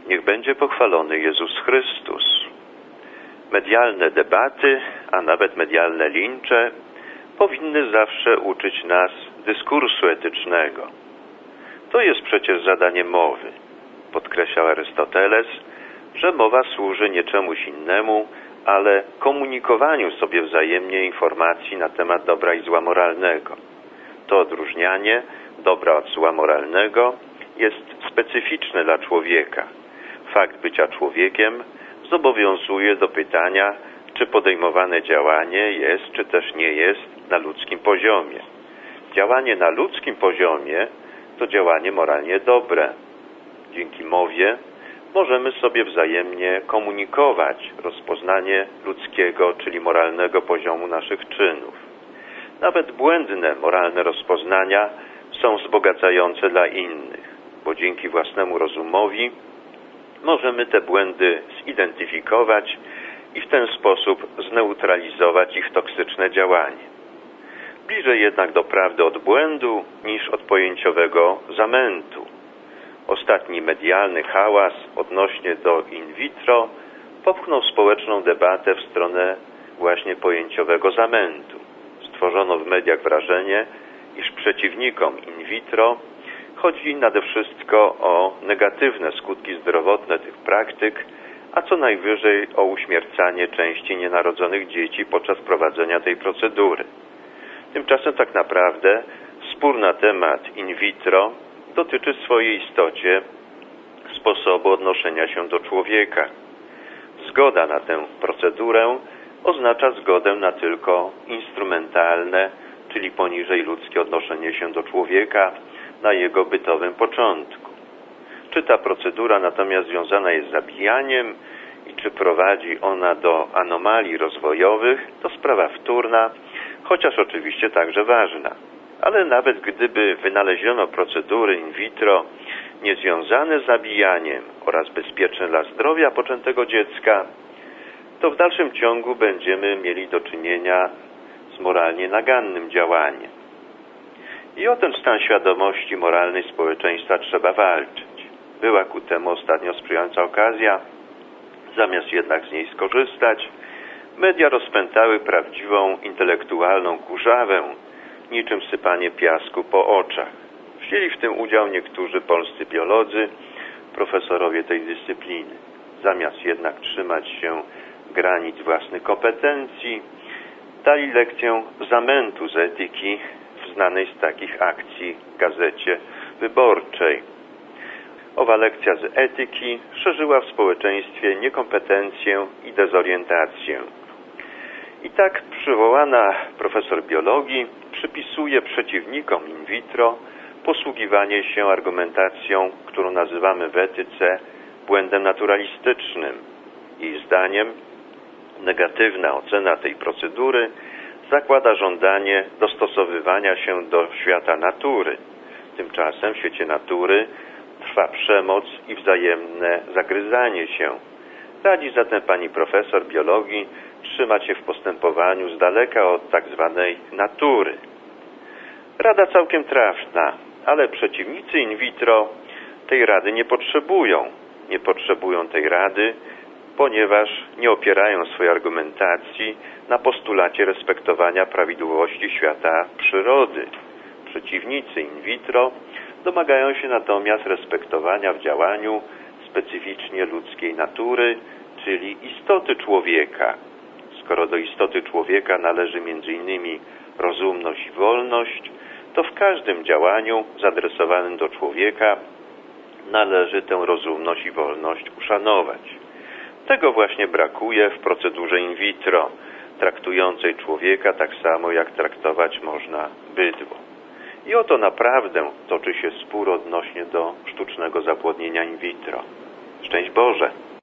Niech będzie pochwalony Jezus Chrystus. Medialne debaty, a nawet medialne lincze powinny zawsze uczyć nas dyskursu etycznego. To jest przecież zadanie mowy. Podkreślał Arystoteles, że mowa służy nie czemuś innemu, ale komunikowaniu sobie wzajemnie informacji na temat dobra i zła moralnego. To odróżnianie dobra od zła moralnego jest specyficzne dla człowieka. Fakt bycia człowiekiem zobowiązuje do pytania, czy podejmowane działanie jest, czy też nie jest na ludzkim poziomie. Działanie na ludzkim poziomie to działanie moralnie dobre. Dzięki mowie możemy sobie wzajemnie komunikować rozpoznanie ludzkiego, czyli moralnego poziomu naszych czynów. Nawet błędne moralne rozpoznania są wzbogacające dla innych, bo dzięki własnemu rozumowi możemy te błędy zidentyfikować i w ten sposób zneutralizować ich toksyczne działanie. Bliżej jednak do prawdy od błędu niż od pojęciowego zamętu. Ostatni medialny hałas odnośnie do in vitro popchnął społeczną debatę w stronę właśnie pojęciowego zamętu. Stworzono w mediach wrażenie, iż przeciwnikom in vitro chodzi nade wszystko o negatywne skutki zdrowotne tych praktyk, a co najwyżej o uśmiercanie części nienarodzonych dzieci podczas prowadzenia tej procedury. Tymczasem tak naprawdę spór na temat in vitro dotyczy w swojej istocie sposobu odnoszenia się do człowieka. Zgoda na tę procedurę oznacza zgodę na tylko instrumentalne, czyli poniżej ludzkie odnoszenie się do człowieka na jego bytowym początku. Czy ta procedura natomiast związana jest z zabijaniem i czy prowadzi ona do anomalii rozwojowych, to sprawa wtórna, chociaż oczywiście także ważna. Ale nawet gdyby wynaleziono procedury in vitro niezwiązane z zabijaniem oraz bezpieczne dla zdrowia poczętego dziecka, to w dalszym ciągu będziemy mieli do czynienia z moralnie nagannym działaniem. I o ten stan świadomości moralnej społeczeństwa trzeba walczyć. Była ku temu ostatnio sprzyjająca okazja. Zamiast jednak z niej skorzystać, media rozpętały prawdziwą intelektualną kurzawę, niczym sypanie piasku po oczach. Wzięli w tym udział niektórzy polscy biolodzy, profesorowie tej dyscypliny. Zamiast jednak trzymać się granic własnych kompetencji, dali lekcję zamętu z etyki w znanej z takich akcji Gazecie Wyborczej. Owa lekcja z etyki szerzyła w społeczeństwie niekompetencję i dezorientację. I tak przywołana profesor biologii przypisuje przeciwnikom in vitro posługiwanie się argumentacją, którą nazywamy w etyce błędem naturalistycznym. Jej zdaniem negatywna ocena tej procedury zakłada żądanie dostosowywania się do świata natury. Tymczasem w świecie natury trwa przemoc i wzajemne zagryzanie się. Radzi zatem pani profesor biologii trzymać się w postępowaniu z daleka od tak zwanej natury. Rada całkiem trafna, ale przeciwnicy in vitro tej rady nie potrzebują. Nie potrzebują tej rady, ponieważ nie opierają swojej argumentacji na postulacie respektowania prawidłowości świata przyrody. Przeciwnicy in vitro domagają się natomiast respektowania w działaniu specyficznie ludzkiej natury, czyli istoty człowieka. Skoro do istoty człowieka należy m.in. rozumność i wolność, to w każdym działaniu zaadresowanym do człowieka należy tę rozumność i wolność uszanować. Tego właśnie brakuje w procedurze in vitro, traktującej człowieka tak samo jak traktować można bydło. I oto naprawdę toczy się spór odnośnie do sztucznego zapłodnienia in vitro. Szczęść Boże!